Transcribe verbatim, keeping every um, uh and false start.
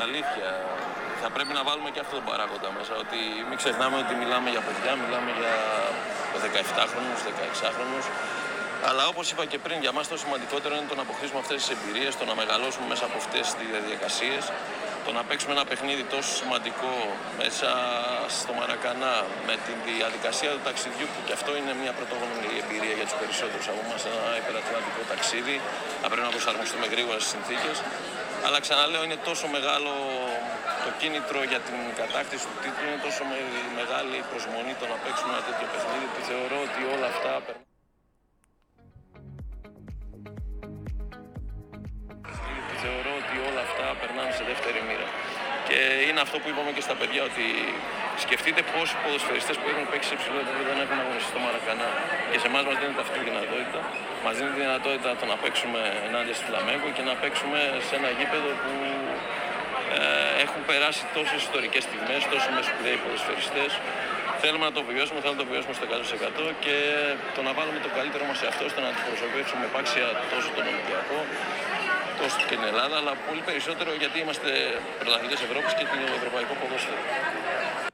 αλήθεια. Θα πρέπει να βάλουμε και αυτόν τον παράγοντα μέσα. Ότι μην ξεχνάμε ότι μιλάμε για παιδιά, μιλάμε για δεκαεπτάχρονους, δεκαεξάχρονους. Αλλά όπως είπα και πριν, για μας το σημαντικότερο είναι το να αποκτήσουμε αυτές τις εμπειρίες, το να μεγαλώσουμε μέσα από αυτές τις διαδικασίες, το να παίξουμε ένα παιχνίδι τόσο σημαντικό μέσα στο Μαρακανά, με τη διαδικασία του ταξιδιού, που και αυτό είναι μια πρωτόγονη εμπειρία για τους περισσότερους από εμάς, ένα υπερατλαντικό ταξίδι. Θα πρέπει να προσαρμοστούμε γρήγορα στις συνθήκες. Αλλά ξαναλέω, είναι τόσο μεγάλο το κίνητρο για την κατάκτηση του τίτλου, είναι τόσο μεγάλη η προσμονή το να παίξουμε ένα τέτοιο παιχνίδι, που θεωρώ ότι όλα αυτά Θεωρώ ότι όλα αυτά περνάνε σε δεύτερη μοίρα. Και είναι αυτό που είπαμε και στα παιδιά, ότι σκεφτείτε πόσοι ποδοσφαιριστές που έχουν παίξει σε υψηλό επίπεδο δεν έχουν αγωνιστεί στο Μαρακανά. Και σε εμάς μας δίνεται αυτή τη δυνατότητα. Μας δίνει τη δυνατότητα το να παίξουμε ενάντια στη Φλαμέγκο και να παίξουμε σε ένα γήπεδο που ε, έχουν περάσει τόσες ιστορικές στιγμές, τόσοι μεσοπλέοι ποδοσφαιριστές. Θέλουμε να το βιώσουμε, θέλουμε να το βιώσουμε στο εκατό τοις εκατό και το να βάλουμε το καλύτερο μας σε αυτό, ώστε να αντιπροσωπεύσουμε επάξια τόσο τον Ολυμπιακό, τόσο και την Ελλάδα, αλλά πολύ περισσότερο γιατί είμαστε πρωταθλητές Ευρώπης και το ευρωπαϊκό ποδόσφαιρο.